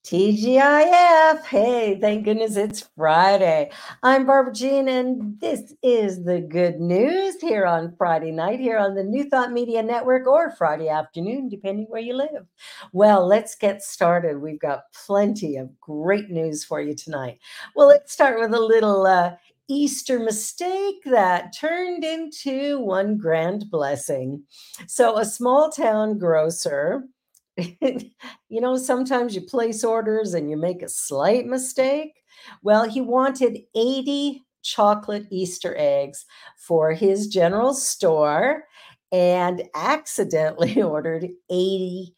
TGIF. Hey, thank goodness it's Friday. I'm Barbara Jean, and this is the good news here on Friday night, here on the New Thought Media Network, or Friday afternoon, depending where you live. Well, let's get started. We've got plenty of great news for you tonight. Well, let's start with a little Easter mistake that turned into one grand blessing. So, a small town grocer. Sometimes you place orders and you make a slight mistake. Well, he wanted 80 chocolate Easter eggs for his general store and accidentally ordered 80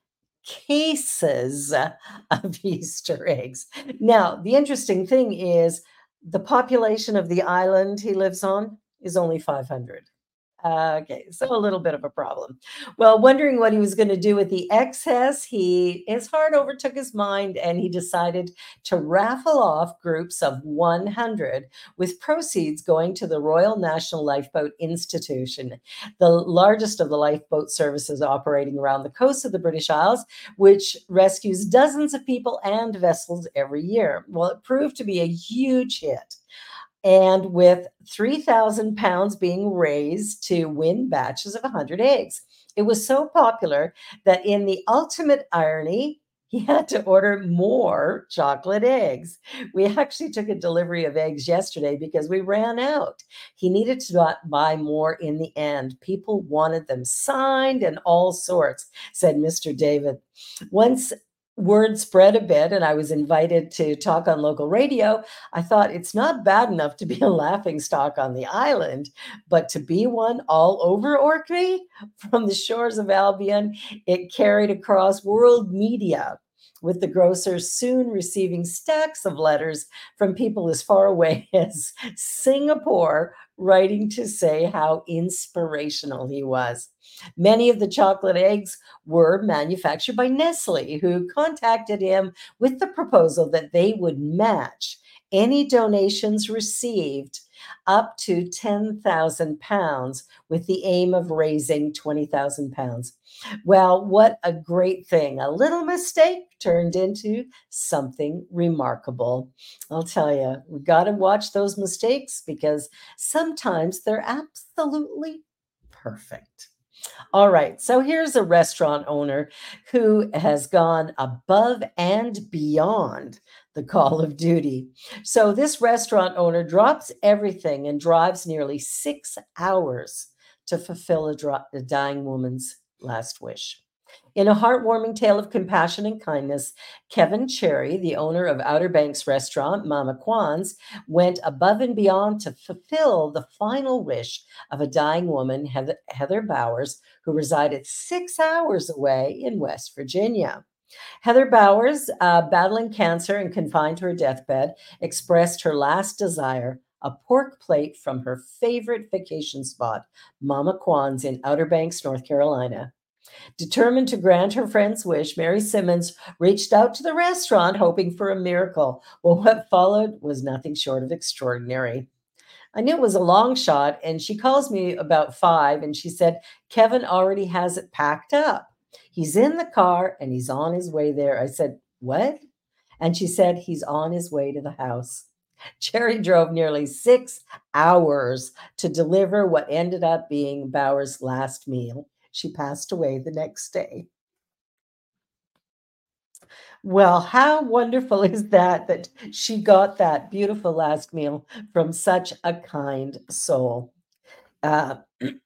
cases of Easter eggs. Now, the interesting thing is the population of the island he lives on is only 500. Okay, so a little bit of a problem. Well, wondering what he was going to do with the excess, his heart overtook his mind, and he decided to raffle off groups of 100, with proceeds going to the Royal National Lifeboat Institution, the largest of the lifeboat services operating around the coast of the British Isles, which rescues dozens of people and vessels every year. Well, it proved to be a huge hit, and with 3,000 pounds being raised to win batches of 100 eggs. It was so popular that in the ultimate irony, he had to order more chocolate eggs. We actually took a delivery of eggs yesterday because we ran out. He needed to buy more in the end. People wanted them signed and all sorts, said Mr. David. Once word spread a bit and I was invited to talk on local radio, I thought it's not bad enough to be a laughing stock on the island, but to be one all over Orkney from the shores of Albion, it carried across world media, with the grocer soon receiving stacks of letters from people as far away as Singapore writing to say how inspirational he was. Many of the chocolate eggs were manufactured by Nestle, who contacted him with the proposal that they would match any donations received up to 10,000 pounds, with the aim of raising 20,000 pounds. Well, what a great thing. A little mistake turned into something remarkable. I'll tell you, we've got to watch those mistakes because sometimes they're absolutely perfect. All right. So here's a restaurant owner who has gone above and beyond the call of duty. So this restaurant owner drops everything and drives nearly 6 hours to fulfill a dying woman's last wish. In a heartwarming tale of compassion and kindness, Kevin Cherry, the owner of Outer Banks restaurant Mama Kwan's, went above and beyond to fulfill the final wish of a dying woman, Heather Bowers, who resided 6 hours away in West Virginia. Heather Bowers, battling cancer and confined to her deathbed, expressed her last desire: a pork plate from her favorite vacation spot, Mama Kwan's in Outer Banks, North Carolina. Determined to grant her friend's wish, Mary Simmons reached out to the restaurant hoping for a miracle. Well, what followed was nothing short of extraordinary. I knew it was a long shot, and she calls me about 5 and she said, Kevin already has it packed up. He's in the car and he's on his way there. I said, what? And she said, he's on his way to the house. Cherry drove nearly 6 hours to deliver what ended up being Bauer's last meal. She passed away the next day. Well, how wonderful is that, that she got that beautiful last meal from such a kind soul? Uh,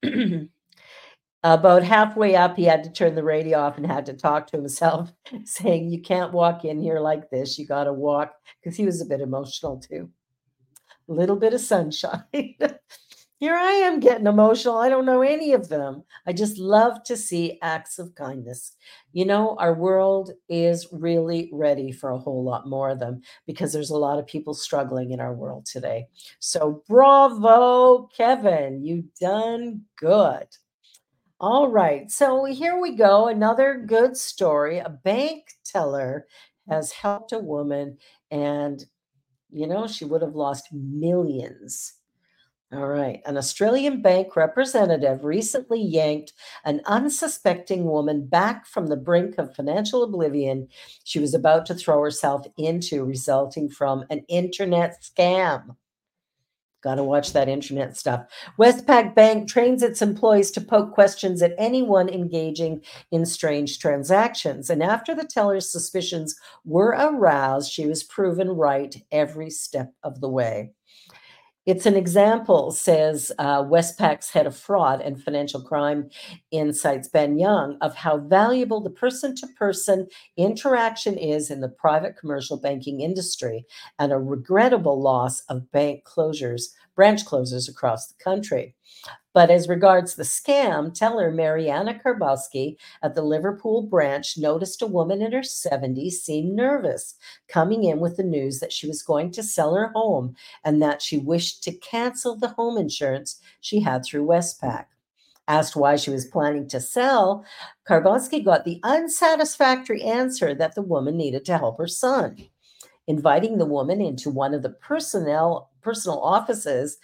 about halfway up, he had to turn the radio off and had to talk to himself, saying, you can't walk in here like this. You got to walk, because he was a bit emotional too. A little bit of sunshine. Here I am getting emotional. I don't know any of them. I just love to see acts of kindness. Our world is really ready for a whole lot more of them because there's a lot of people struggling in our world today. So, bravo, Kevin. You done good. All right. So, here we go. Another good story. A bank teller has helped a woman, and she would have lost millions All right. An Australian bank representative recently yanked an unsuspecting woman back from the brink of financial oblivion she was about to throw herself into, resulting from an internet scam. Got to watch that internet stuff. Westpac Bank trains its employees to poke questions at anyone engaging in strange transactions. And after the teller's suspicions were aroused, she was proven right every step of the way. It's an example, says Westpac's head of fraud and financial crime insights, Ben Young, of how valuable the person to person interaction is in the private commercial banking industry and a regrettable loss of branch closures across the country. But as regards the scam, teller Mariana Karbowski at the Liverpool branch noticed a woman in her 70s seem nervous, coming in with the news that she was going to sell her home and that she wished to cancel the home insurance she had through Westpac. Asked why she was planning to sell, Karbowski got the unsatisfactory answer that the woman needed to help her son. Inviting the woman into one of the personal offices,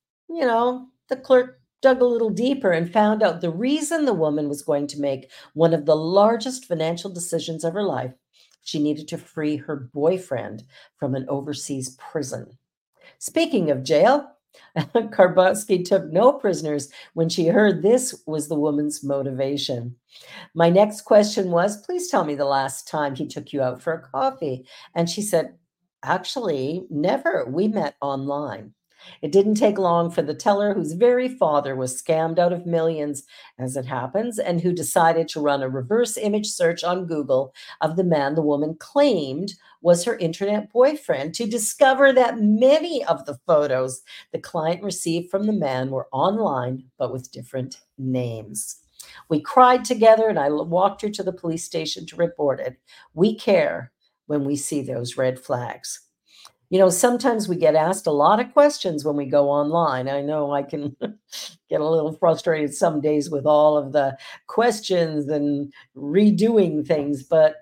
the clerk dug a little deeper and found out the reason the woman was going to make one of the largest financial decisions of her life. She needed to free her boyfriend from an overseas prison. Speaking of jail, Karbowski took no prisoners when she heard this was the woman's motivation. My next question was, please tell me the last time he took you out for a coffee. And she said, actually, never. We met online. It didn't take long for the teller, whose very father was scammed out of millions, as it happens, and who decided to run a reverse image search on Google of the man the woman claimed was her internet boyfriend, to discover that many of the photos the client received from the man were online, but with different names. We cried together, and I walked her to the police station to report it. We care when we see those red flags. Sometimes we get asked a lot of questions when we go online. I know I can get a little frustrated some days with all of the questions and redoing things, but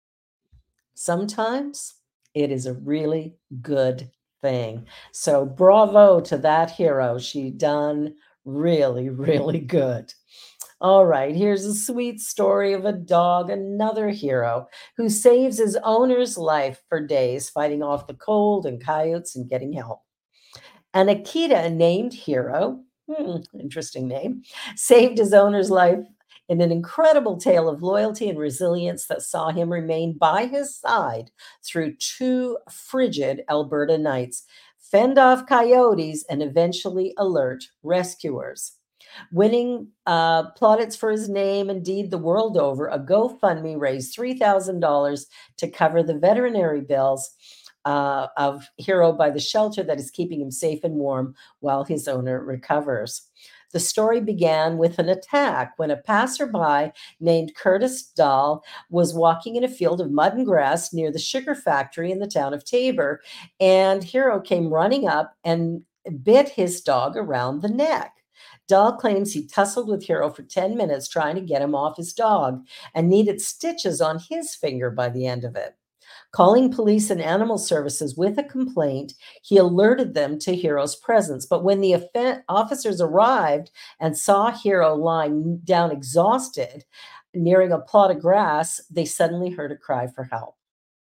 sometimes it is a really good thing. So bravo to that hero. She done really, really good. All right, here's a sweet story of a dog, another hero, who saves his owner's life for days, fighting off the cold and coyotes and getting help. An Akita named Hero, interesting name, saved his owner's life in an incredible tale of loyalty and resilience that saw him remain by his side through two frigid Alberta nights, fend off coyotes, and eventually alert rescuers. Winning plaudits for his name, indeed, the world over, a GoFundMe raised $3,000 to cover the veterinary bills of Hero by the shelter that is keeping him safe and warm while his owner recovers. The story began with an attack when a passerby named Curtis Dahl was walking in a field of mud and grass near the sugar factory in the town of Tabor, and Hero came running up and bit his dog around the neck. Dahl claims he tussled with Hero for 10 minutes trying to get him off his dog and needed stitches on his finger by the end of it. Calling police and animal services with a complaint, he alerted them to Hero's presence. But when the officers arrived and saw Hero lying down exhausted, nearing a plot of grass, they suddenly heard a cry for help.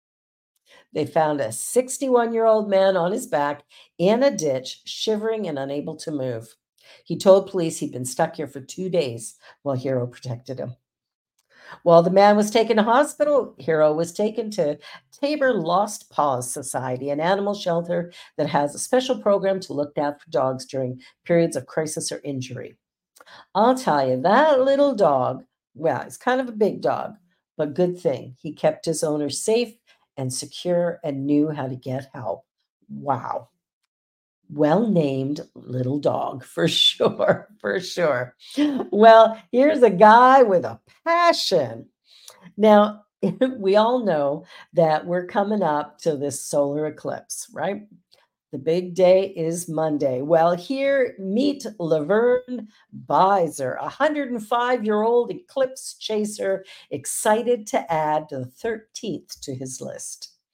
They found a 61-year-old man on his back in a ditch, shivering and unable to move. He told police he'd been stuck here for 2 days while Hero protected him. While the man was taken to hospital, Hero was taken to Tabor Lost Paws Society, an animal shelter that has a special program to look after dogs during periods of crisis or injury. I'll tell you, that little dog, well, he's kind of a big dog, but good thing he kept his owner safe and secure and knew how to get help. Wow. Well named little dog for sure, for sure. Well, here's a guy with a passion. Now, we all know that we're coming up to this solar eclipse, right? The big day is Monday. Well, here, meet Laverne Beiser, a 105-year-old eclipse chaser, excited to add the 13th to his list.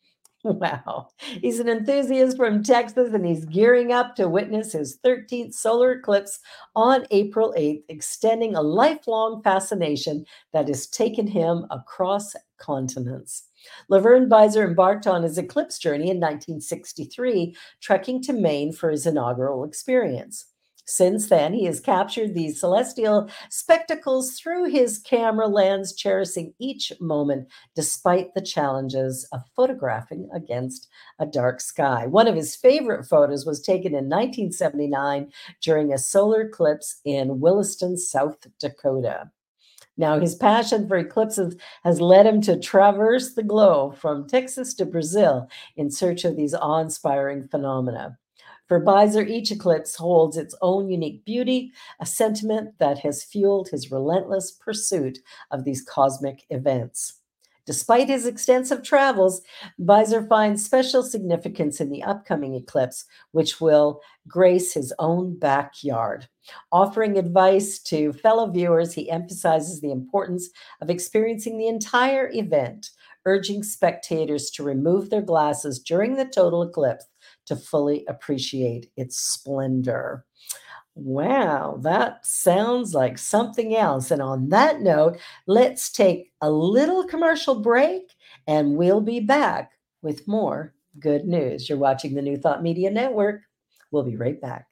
Wow. He's an enthusiast from Texas and he's gearing up to witness his 13th solar eclipse on April 8th, extending a lifelong fascination that has taken him across continents. Laverne Beiser embarked on his eclipse journey in 1963, trekking to Maine for his inaugural experience. Since then, he has captured these celestial spectacles through his camera lens, cherishing each moment despite the challenges of photographing against a dark sky. One of his favorite photos was taken in 1979 during a solar eclipse in Williston, South Dakota. Now, his passion for eclipses has led him to traverse the globe from Texas to Brazil in search of these awe inspiring phenomena. For Beiser, each eclipse holds its own unique beauty, a sentiment that has fueled his relentless pursuit of these cosmic events. Despite his extensive travels, Beiser finds special significance in the upcoming eclipse, which will grace his own backyard. Offering advice to fellow viewers, he emphasizes the importance of experiencing the entire event, urging spectators to remove their glasses during the total eclipse to fully appreciate its splendor. Wow, that sounds like something else. And on that note, let's take a little commercial break and we'll be back with more good news. You're watching the New Thought Media Network. We'll be right back.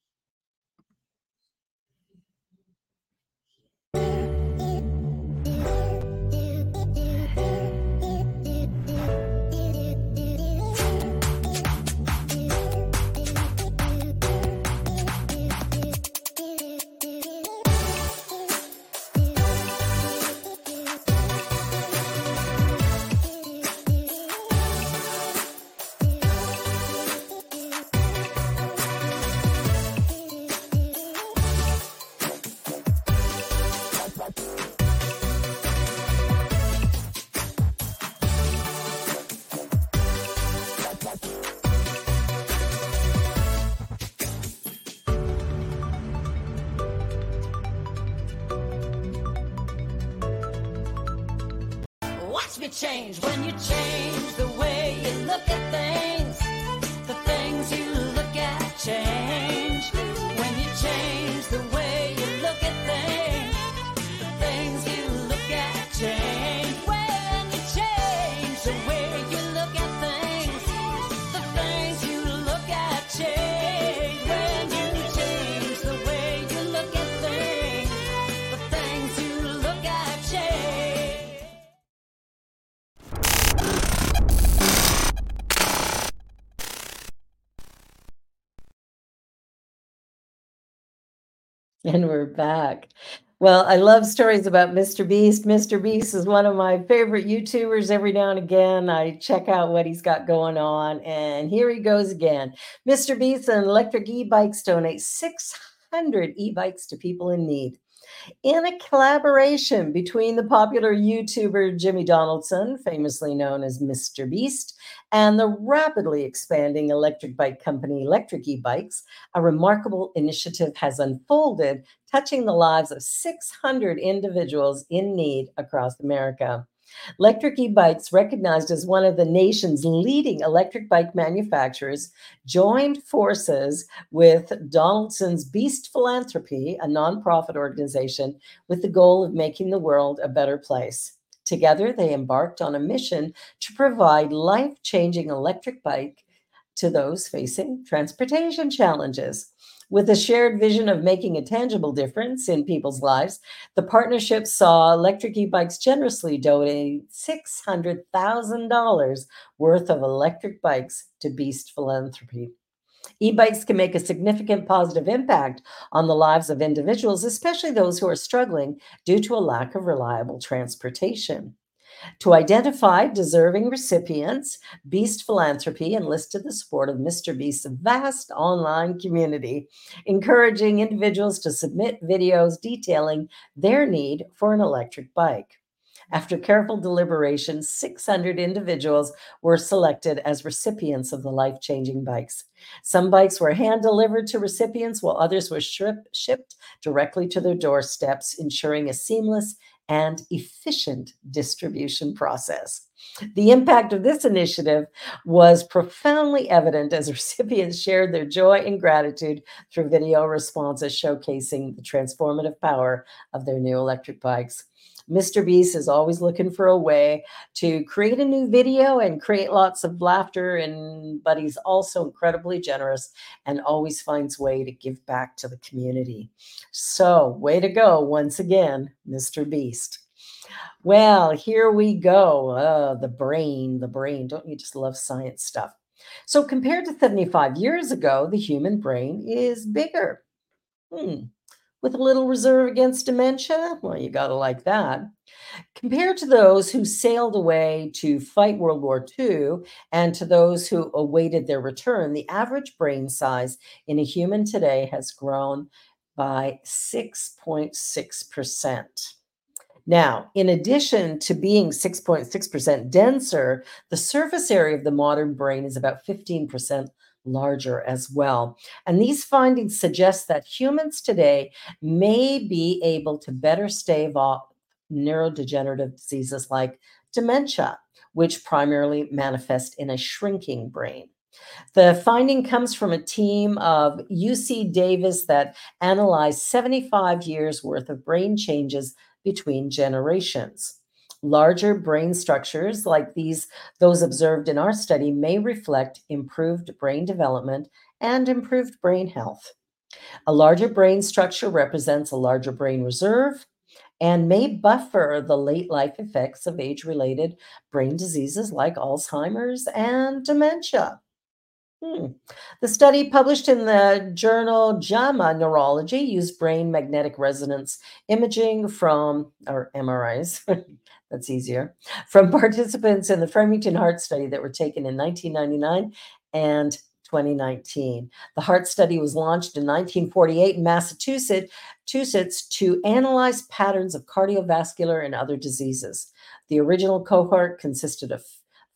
Watch me change when you change the way you look at things. The things you look at change. When you change the way you look at things, the things you look at change. When you change the way you look at things, the things you look at change. When you change the way you look at things, the things you look at change. And we're back. Well, I love stories about Mr. Beast. Mr. Beast is one of my favorite YouTubers. Every now and again, I check out what he's got going on. And here he goes again. Mr. Beast and Electric E-Bikes donate 600 e-bikes to people in need. In a collaboration between the popular YouTuber Jimmy Donaldson, famously known as Mr. Beast, and the rapidly expanding electric bike company Electric E-Bikes, a remarkable initiative has unfolded, touching the lives of 600 individuals in need across America. Electric E-Bikes, recognized as one of the nation's leading electric bike manufacturers, joined forces with Donaldson's Beast Philanthropy, a nonprofit organization, with the goal of making the world a better place. Together, they embarked on a mission to provide life-changing electric bike to those facing transportation challenges. With a shared vision of making a tangible difference in people's lives, the partnership saw Electric E-Bikes generously donate $600,000 worth of electric bikes to Beast Philanthropy. E-bikes can make a significant positive impact on the lives of individuals, especially those who are struggling due to a lack of reliable transportation. To identify deserving recipients, Beast Philanthropy enlisted the support of Mr. Beast's vast online community, encouraging individuals to submit videos detailing their need for an electric bike. After careful deliberation, 600 individuals were selected as recipients of the life-changing bikes. Some bikes were hand-delivered to recipients, while others were shipped directly to their doorsteps, ensuring a seamless and efficient distribution process. The impact of this initiative was profoundly evident as recipients shared their joy and gratitude through video responses showcasing the transformative power of their new electric bikes. Mr. Beast is always looking for a way to create a new video and create lots of laughter, but he's also incredibly generous and always finds way to give back to the community. So, way to go once again, Mr. Beast. Well, here we go. The brain, the brain. Don't you just love science stuff? So, compared to 75 years ago, the human brain is bigger. With a little reserve against dementia? Well, you got to like that. Compared to those who sailed away to fight World War II and to those who awaited their return, the average brain size in a human today has grown by 6.6%. Now, in addition to being 6.6% denser, the surface area of the modern brain is about 15% larger as well. And these findings suggest that humans today may be able to better stave off neurodegenerative diseases like dementia, which primarily manifest in a shrinking brain. The finding comes from a team of UC Davis that analyzed 75 years worth of brain changes between generations. Larger brain structures like those observed in our study may reflect improved brain development and improved brain health. A larger brain structure represents a larger brain reserve and may buffer the late life effects of age-related brain diseases like Alzheimer's and dementia. The study published in the journal JAMA Neurology used brain magnetic resonance imaging or MRIs, that's easier, from participants in the Framingham Heart Study that were taken in 1999 and 2019. The heart study was launched in 1948 in Massachusetts to analyze patterns of cardiovascular and other diseases. The original cohort consisted of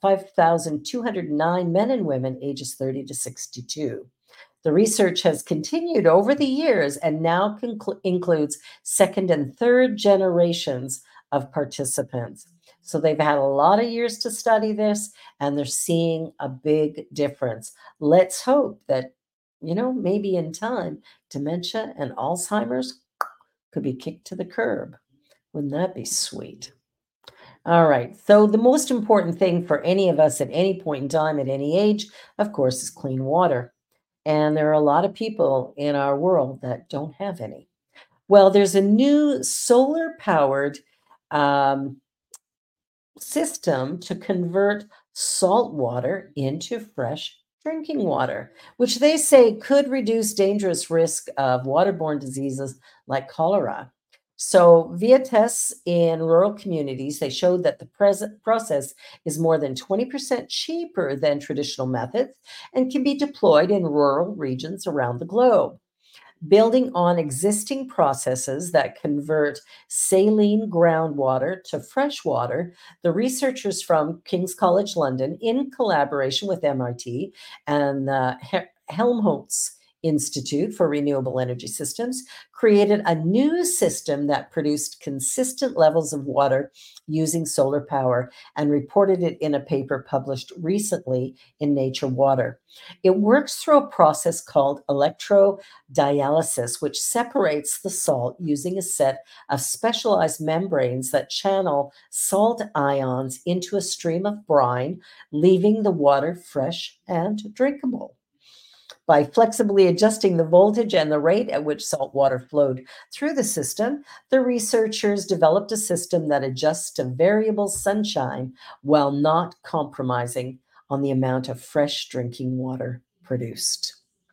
5,209 men and women ages 30 to 62. The research has continued over the years and now includes second and third generations of participants. So they've had a lot of years to study this, and they're seeing a big difference. Let's hope that, maybe in time, dementia and Alzheimer's could be kicked to the curb. Wouldn't that be sweet? All right. So the most important thing for any of us at any point in time, at any age, of course, is clean water. And there are a lot of people in our world that don't have any. Well, there's a new solar-powered system to convert salt water into fresh drinking water, which they say could reduce dangerous risk of waterborne diseases like cholera. So via tests in rural communities, they showed that the process is more than 20% cheaper than traditional methods and can be deployed in rural regions around the globe. Building on existing processes that convert saline groundwater to fresh water, the researchers from King's College London, in collaboration with MIT and the Helmholtz Institute for Renewable Energy Systems, created a new system that produced consistent levels of water using solar power and reported it in a paper published recently in Nature Water. It works through a process called electrodialysis, which separates the salt using a set of specialized membranes that channel salt ions into a stream of brine, leaving the water fresh and drinkable. By flexibly adjusting the voltage and the rate at which salt water flowed through the system, the researchers developed a system that adjusts to variable sunshine while not compromising on the amount of fresh drinking water produced.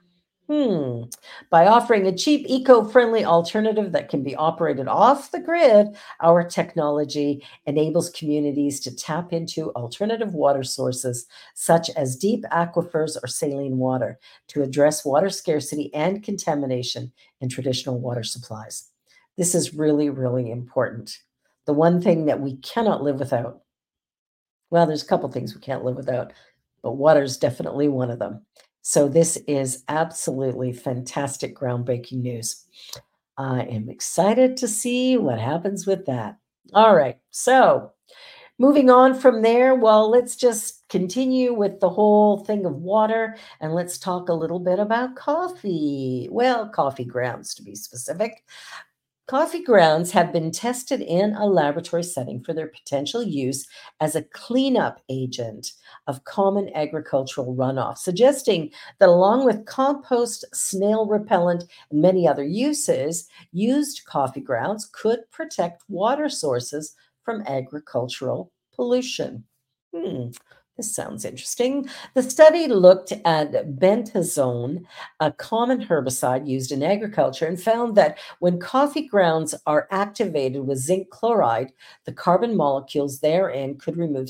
By offering a cheap, eco-friendly alternative that can be operated off the grid, our technology enables communities to tap into alternative water sources, such as deep aquifers or saline water, to address water scarcity and contamination in traditional water supplies. This is really, really important. The one thing that we cannot live without, well, there's a couple things we can't live without, but water is definitely one of them. So this is absolutely fantastic, groundbreaking news. I am excited to see what happens with that. All right. So moving on from there, well, let's just continue with the whole thing of water and let's talk a little bit about coffee. Well, coffee grounds to be specific. Coffee grounds have been tested in a laboratory setting for their potential use as a cleanup agent of common agricultural runoff, suggesting that along with compost, snail repellent, and many other uses, used coffee grounds could protect water sources from agricultural pollution. Hmm, this sounds interesting. The study looked at bentazone, a common herbicide used in agriculture, and found that when coffee grounds are activated with zinc chloride, the carbon molecules therein could remove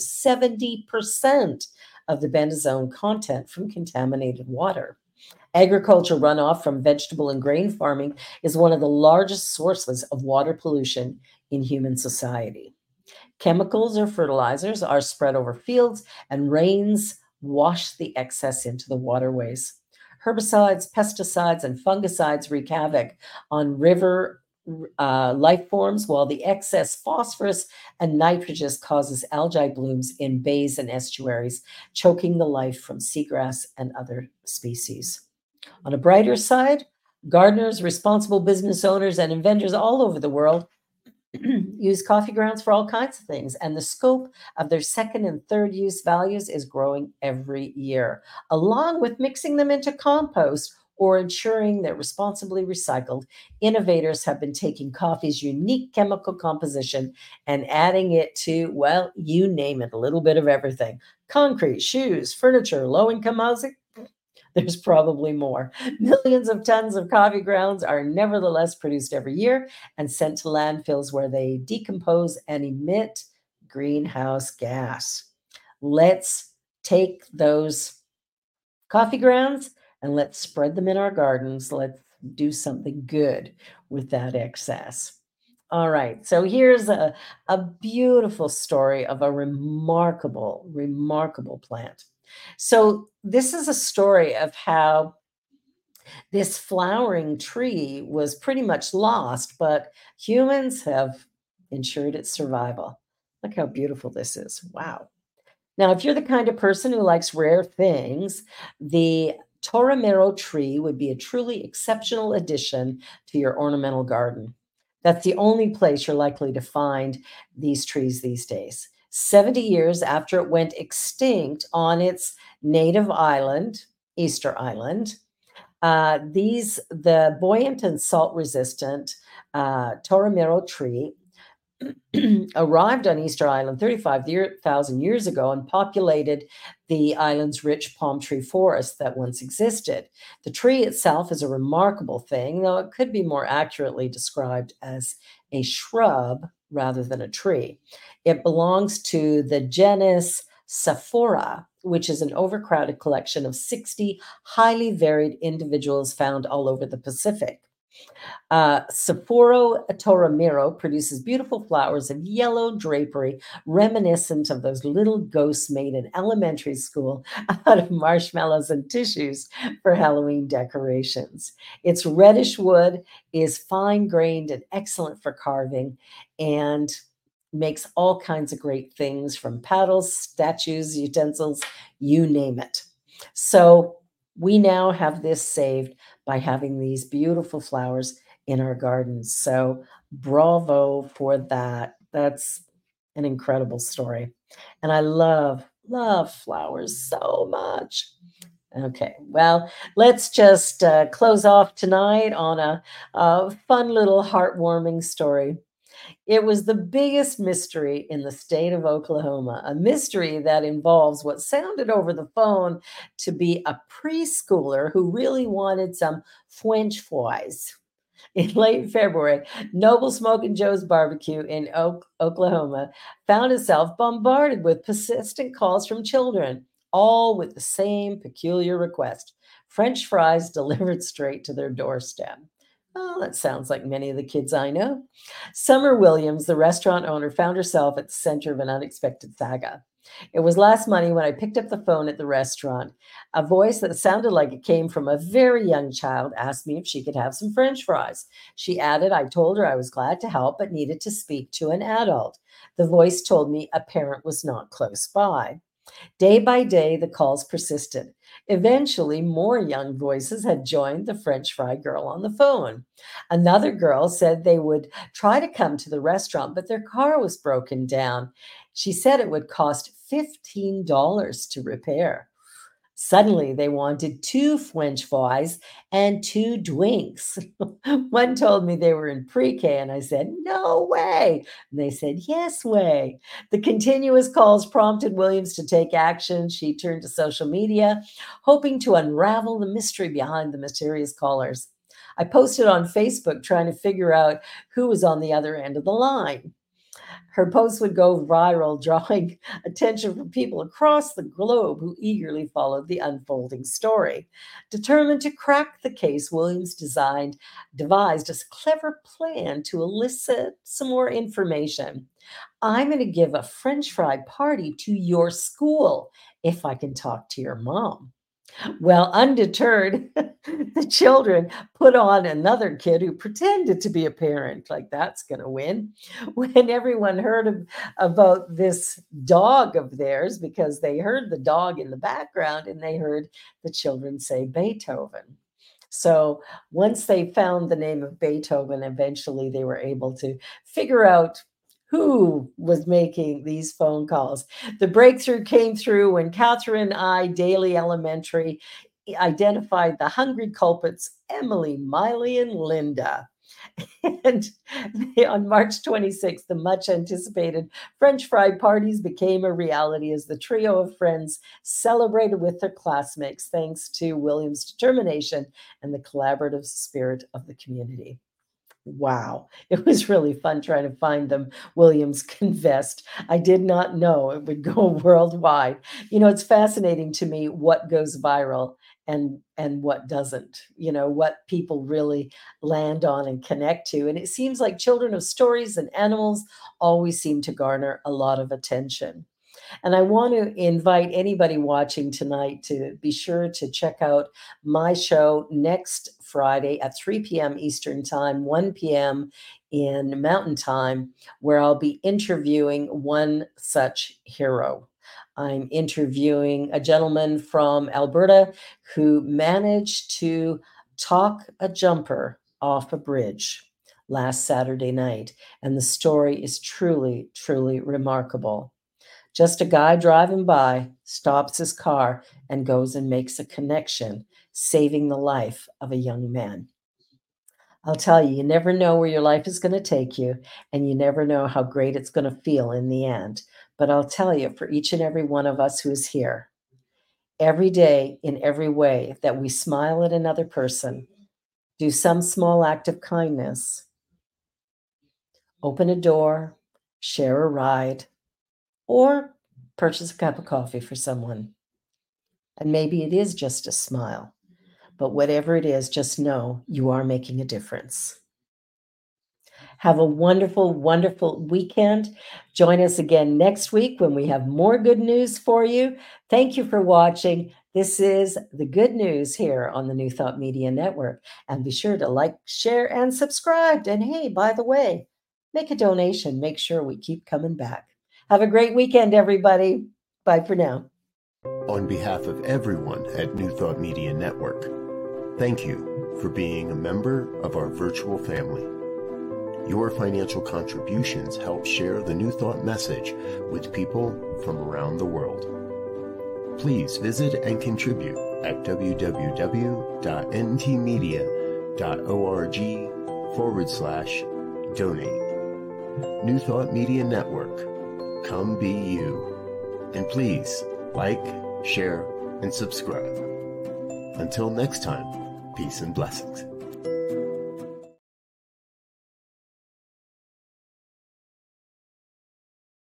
70% of the bentazone content from contaminated water. Agriculture runoff from vegetable and grain farming is one of the largest sources of water pollution in human society. Chemicals or fertilizers are spread over fields, and rains wash the excess into the waterways. Herbicides, pesticides, and fungicides wreak havoc on river life forms, while the excess phosphorus and nitrogen causes algae blooms in bays and estuaries, choking the life from seagrass and other species. On a brighter side, gardeners, responsible business owners, and inventors all over the world use coffee grounds for all kinds of things, and the scope of their second and third use values is growing every year, along with mixing them into compost or ensuring they're responsibly recycled. Innovators have been taking coffee's unique chemical composition and adding it to, well, you name it, a little bit of everything: concrete, shoes, furniture, low income housing. There's probably more. Millions of tons of coffee grounds are nevertheless produced every year and sent to landfills where they decompose and emit greenhouse gas. Let's take those coffee grounds and let's spread them in our gardens. Let's do something good with that excess. All right, so here's a beautiful story of a remarkable, remarkable plant. So, this is a story of how this flowering tree was pretty much lost, but humans have ensured its survival. Look how beautiful this is. Wow. Now, if you're the kind of person who likes rare things, the Toramero tree would be a truly exceptional addition to your ornamental garden. That's the only place you're likely to find these trees these days. 70 years after it went extinct on its native island, Easter Island, the buoyant and salt resistant Toramero tree arrived on Easter Island 35,000 years ago and populated the island's rich palm tree forest that once existed. The tree itself is a remarkable thing, though it could be more accurately described as a shrub rather than a tree. It belongs to the genus Saphora, which is an overcrowded collection of 60 highly varied individuals found all over the Pacific. Sapporo Toramiro produces beautiful flowers of yellow drapery, reminiscent of those little ghosts made in elementary school out of marshmallows and tissues for Halloween decorations. Its reddish wood is fine grained and excellent for carving and makes all kinds of great things from paddles, statues, utensils, you name it. So we now have this saved by having these beautiful flowers in our gardens. So bravo for that. That's an incredible story. And I love flowers so much. Okay, well, let's just close off tonight on a fun little heartwarming story. It was the biggest mystery in the state of Oklahoma, a mystery that involves what sounded over the phone to be a preschooler who really wanted some French fries. In late February, Noble Smoke and Joe's Barbecue in Oklahoma found itself bombarded with persistent calls from children, all with the same peculiar request: French fries delivered straight to their doorstep. Oh, that sounds like many of the kids I know. Summer Williams, the restaurant owner, found herself at the center of an unexpected saga. It was last Monday when I picked up the phone at the restaurant. A voice that sounded like it came from a very young child asked me if she could have some French fries. She added, I told her I was glad to help, but needed to speak to an adult. The voice told me a parent was not close by. Day by day, the calls persisted. Eventually, more young voices had joined the French fry girl on the phone. Another girl said they would try to come to the restaurant, but their car was broken down. She said it would cost $15 to repair. Suddenly, they wanted two French fries and two drinks. One told me they were in pre-K, and I said, no way. And they said, yes way. The continuous calls prompted Williams to take action. She turned to social media, hoping to unravel the mystery behind the mysterious callers. I posted on Facebook trying to figure out who was on the other end of the line. Her posts would go viral, drawing attention from people across the globe who eagerly followed the unfolding story. Determined to crack the case, Williams devised a clever plan to elicit some more information. I'm going to give a French fry party to your school if I can talk to your mom. Well, undeterred, the children put on another kid who pretended to be a parent, like that's going to win. When everyone heard about this dog of theirs, because they heard the dog in the background and they heard the children say Beethoven. So once they found the name of Beethoven, eventually they were able to figure out who was making these phone calls. The breakthrough came through when Catherine I. Daly Elementary identified the hungry culprits, Emily, Miley, and Linda. And on March 26th, the much anticipated French fry parties became a reality as the trio of friends celebrated with their classmates, thanks to Williams' determination and the collaborative spirit of the community. Wow, it was really fun trying to find them. Williams confessed, I did not know it would go worldwide. It's fascinating to me what goes viral and what doesn't, what people really land on and connect to. And it seems like children of stories and animals always seem to garner a lot of attention. And I want to invite anybody watching tonight to be sure to check out my show next Friday at 3 p.m. Eastern Time, 1 p.m. in Mountain Time, where I'll be interviewing one such hero. I'm interviewing a gentleman from Alberta who managed to talk a jumper off a bridge last Saturday night. And the story is truly, truly remarkable. Just a guy driving by stops his car and goes and makes a connection, saving the life of a young man. I'll tell you, you never know where your life is going to take you, and you never know how great it's going to feel in the end. But I'll tell you, for each and every one of us who is here, every day, in every way that we smile at another person, do some small act of kindness, open a door, share a ride, or purchase a cup of coffee for someone. And maybe it is just a smile, but whatever it is, just know you are making a difference. Have a wonderful, wonderful weekend. Join us again next week when we have more good news for you. Thank you for watching. This is the good news here on the New Thought Media Network. And be sure to like, share, and subscribe. And hey, by the way, make a donation. Make sure we keep coming back. Have a great weekend, everybody. Bye for now. On behalf of everyone at New Thought Media Network, thank you for being a member of our virtual family. Your financial contributions help share the New Thought message with people from around the world. Please visit and contribute at www.ntmedia.org/donate. New Thought Media Network. Come be you. And please like, share, and subscribe. Until next time, peace and blessings.